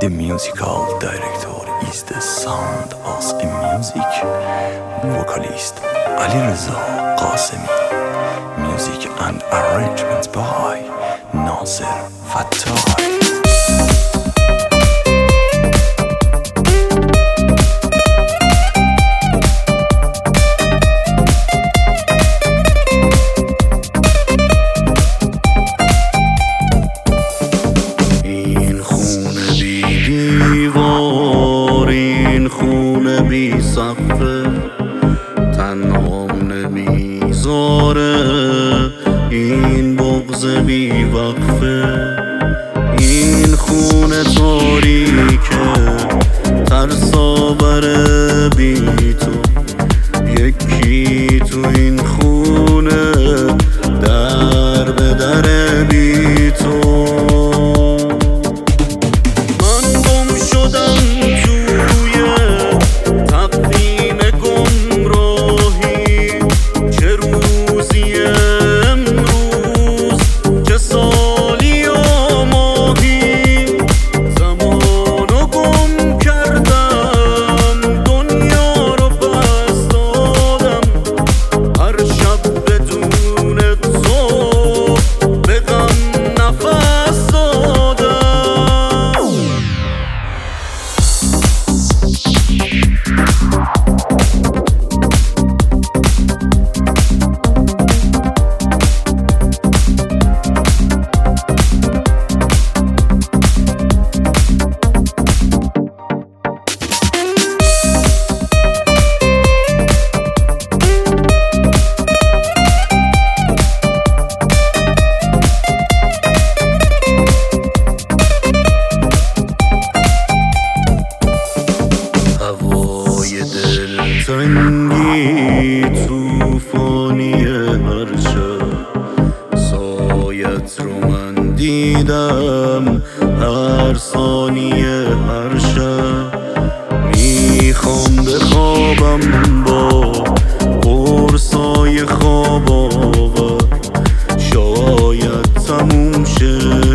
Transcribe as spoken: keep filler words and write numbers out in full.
The musical director is the sound of a music vocalist Alireza Qasemi. Music and arrangement by Nasir Fattai. بی سقفه تنهام نمیذاره، این بغض بی وقفه، این خونه تاریکه ترسا بره بی تو، یکی تو این خونه در به در بی تو. من گم شدم تنگی توفانی هر شب سایت رو من دیدم هر ثانیه هر شب. میخوام بخوابم با قرصای خواب آور، شاید تموم شه